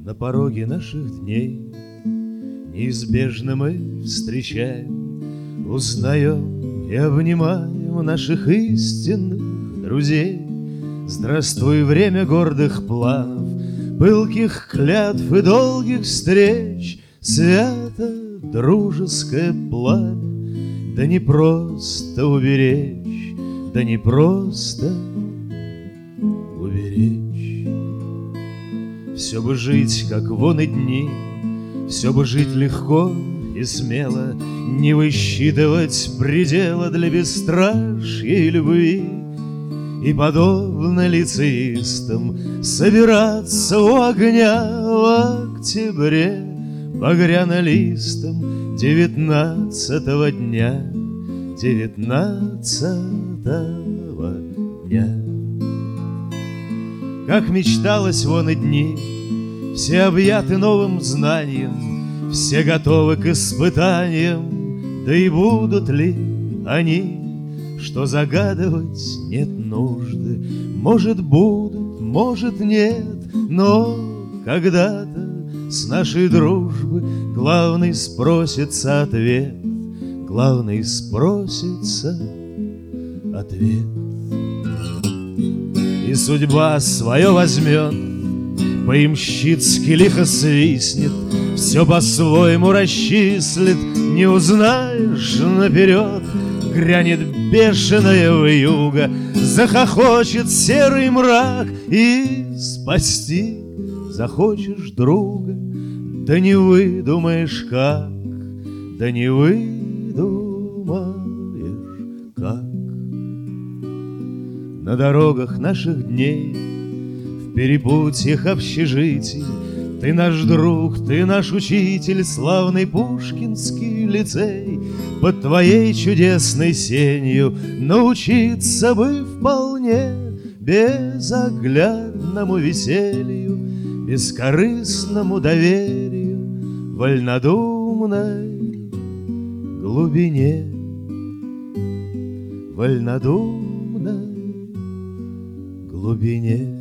На пороге наших дней неизбежно мы встречаем, узнаем и обнимаем наших истинных друзей. Здравствуй, время гордых планов, пылких клятв и долгих встреч, свято дружеское пламя, да не просто уберечь, да не просто уберечь. Все бы жить, как вон и дни, все бы жить легко и смело, не высчитывать предела для бесстрашья и любви, и, подобно лицеистам, собираться у огня в октябре багряно-листом 19-го дня, 19-го дня. Как мечталось вон и дни, все объяты новым знанием, все готовы к испытаниям, да и будут ли они, что загадывать нет нужды. Может, будут, может, нет, но когда-то с нашей дружбы главный спросится ответ, главный спросится ответ. И судьба свое возьмет, по-ямщицки лихо свистнет, все по-своему расчислит, не узнаешь наперед. Грянет бешеная вьюга, захохочет серый мрак, и спасти захочешь друга, да не выдумаешь как, да не выдумаешь как. На дорогах наших дней, в перепутьях общежитий, ты наш друг, ты наш учитель, славный Пушкинский лицей. Под твоей чудесной сенью научиться бы вполне безоглядному веселью, бескорыстному доверию, вольнодумной глубине, вольнодумной глубине.